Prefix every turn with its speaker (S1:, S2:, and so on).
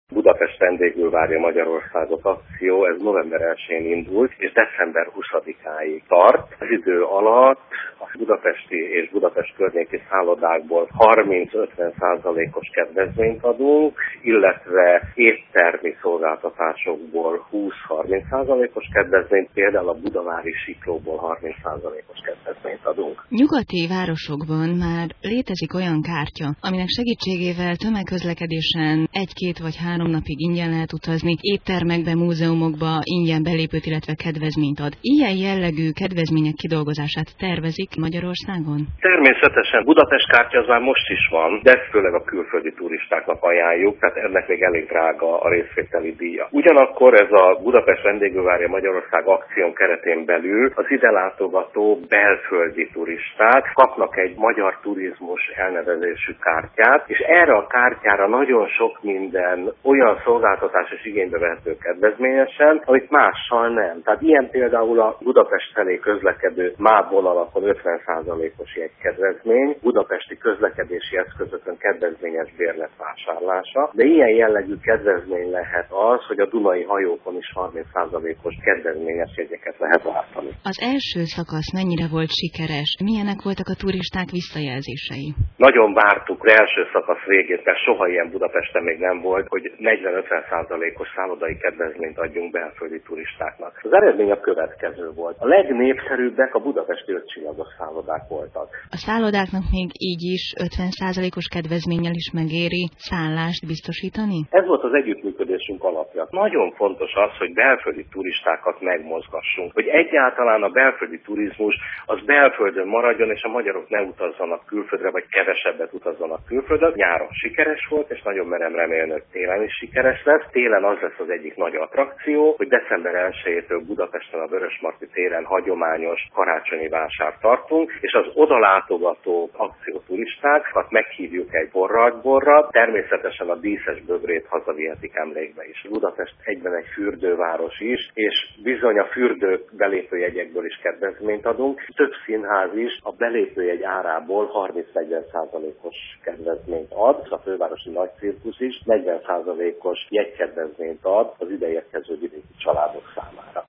S1: Budapest vendégül várja Magyarországot akció, ez november 1-én indult, és december 20-áig tart. Az idő alatt a budapesti és Budapest környéki szállodákból 30-50%-os kedvezményt adunk, illetve éttermi szolgáltatásokból 20-30%-os kedvezményt, például a budavári siklóból 30%-os kedvezményt adunk.
S2: Nyugati városokban már létezik olyan kártya, aminek segítségével tömegközlekedésen 1-2 vagy 3 napig ingyen lehet utazni, éttermekbe, múzeumokba ingyen belépőt, illetve kedvezményt ad. Ilyen jellegű kedvezmények kidolgozását tervezik Magyarországon?
S1: Természetesen Budapest kártya az már most is van, de ezt főleg a külföldi turistáknak ajánljuk, tehát ennek még elég drága a részvételi díja. Ugyanakkor ez a Budapest vendégül várja Magyarország akción keretén belül az ide látogató belföldi turisták kapnak egy magyar turizmus elnevezésű kártyát, és erre a kártyára nagyon sok minden olyan szolgáltatás és igénybe vehető kedvezményesen, amit mással nem. Tehát ilyen például a Budapest felé közlekedő MÁV vonalakon 50%-os jegykedvezmény, budapesti közlekedési eszközökön kedvezményes bérlet vásárlása, de ilyen jellegű kedvezmény lehet az, hogy a dunai hajókon is 30%-os kedvezményes jegyeket lehet váltani.
S2: Az első szakasz mennyire volt sikeres? Milyenek voltak a turisták visszajelzései?
S1: Nagyon vártuk az első szakasz végét, mert soha ilyen Budapesten még nem volt, hogy 40-50%-os szállodai kedvezményt adjunk belföldi turistáknak. Az eredmény a következő volt. A legnépszerűbbek a budapesti 5 csillagos szállodák voltak.
S2: A szállodáknak még így is 50%-os kedvezménnyel is megéri szállást biztosítani?
S1: Ez volt az együttműködésünk alapja. Nagyon fontos az, hogy belföldi turistákat megmozgassunk, hogy egyáltalán a belföldi turizmus az belföldön maradjon, és a magyarok ne utazzanak külföldre, vagy kevesebbet utazzanak külföldre. Nyáron sikeres volt, és nagyon merem remélni, hogy télen is sikeres lesz. Télen az lesz az egyik nagy attrakció, hogy december 1-től Budapesten a Vörösmarty téren hagyományos karácsonyi vásárt tartunk, és az oda látogató akcióturistákat meghívjuk egy borra, természetesen a díszes bögrét hazavihetik emlékbe is. Budapest egyben egy fürdőváros is, és bizony a fürdő belépőjegyekből is kedvezményt adunk. Több színház is a belépőjegy árából 30-40%-os kedvezményt ad, a fővárosi nagy cirkusz is 40%-os jegykedvezményt ad az ideérkező vidéki családok számára.